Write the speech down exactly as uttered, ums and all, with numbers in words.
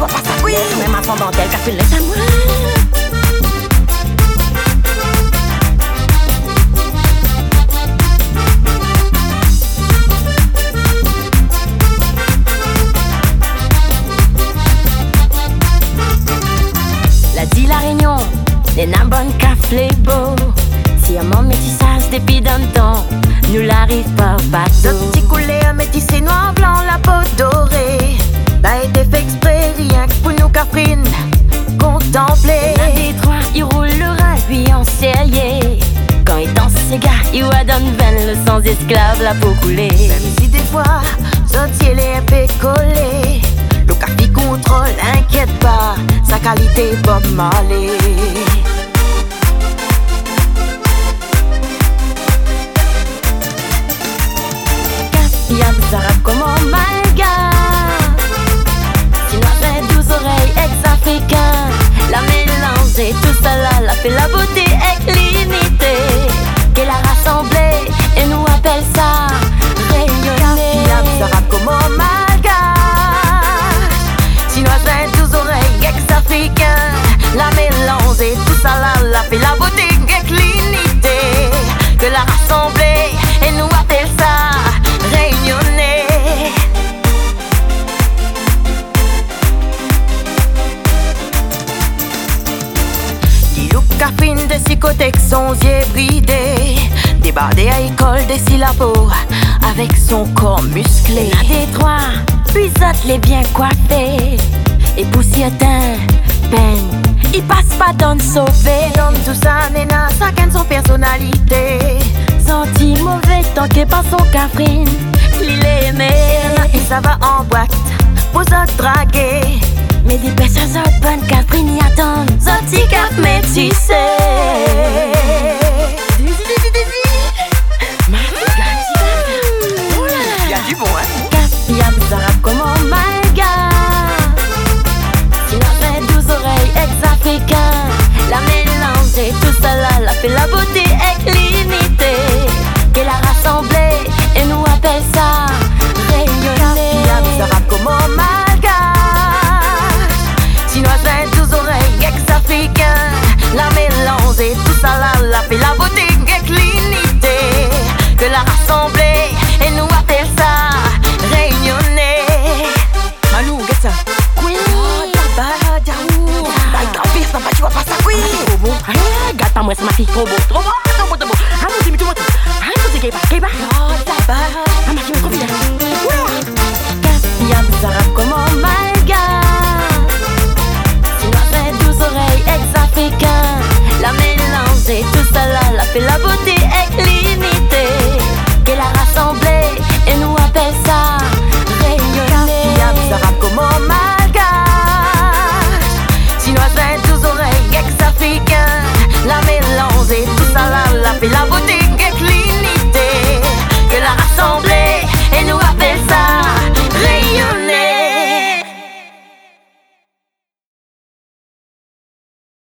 vois pas ça, oui. Même à son dentelle, qu'a fait les amours. La dit la Réunion, les nambonnes café beau. Si un mon métissage depuis d'un temps, nous l'arrive pas au bateau. Ce petit coulé à métissé noir blanc, la peau dorée. Bah été fait exprès, rien que pour nous Catherine contempler. La Détroit, il roule le rugby en serrier. Quand il danse ses gars, il voit dans une veine le sang esclave, la peau coulée. Même si des fois, sortir les épées collées, le café contrôle, inquiète pas, sa qualité Bob Marley. Y'a des arabes comme en malgache, chinois douze oreilles ex-africains. La mélange et tout ça là, la fait la beauté et l'unité qu'elle a rassemblée et nous appelle ça rayonner. Y'a des arabes comme en malgache, chinois douze oreilles ex-africains. La mélange et tout ça là, la fait la beauté et l'unité qu'elle a rassemblée et nous appelle ça rayonner. Guilloup Catherine de six côtés que son yeux bridé, débardé à école des syllabos avec son corps musclé. La Détroit, puisote les bien coiffés et poussière teint, peine, il passe pas dans le sauver. Dans tout ça, Nena, ça gagne son personnalité. Senti mauvais tant que pas son Catherine, l'il est aimé. Et ça va en boîte, pour se draguer. Mais des personnes autres bonnes Catherine y attendent. Sorti cap métissé. Y'a du bon, hein? Y'a des arabes comme en malgache, chinois douze oreilles ex-africains. La mélange et tout ça là, la fait la beauté et l'unité qu'elle a rassemblée et nous appelle ça rayonner. Y'a des arabes comme en malgache, chinois douze oreilles ex-africains. La mélange et tout ça là, la fait la beauté et l'unité qu'elle a rassemblée et nous appelle ça rayonner. Malou, get ça. Oui, Bah, Jaou. Bah, grand pire, ça va, tu vois pas ça, oui. trop beau. Ah, gâte pas moi, c'est ma fille, trop beau, trop beau, trop beau, trop beau. Ah, mon Dieu, mais tu vois tout. Ah, mon Dieu, qu'est-ce qu'il y a? Oh, ça va. Ah, ma fille, me confie.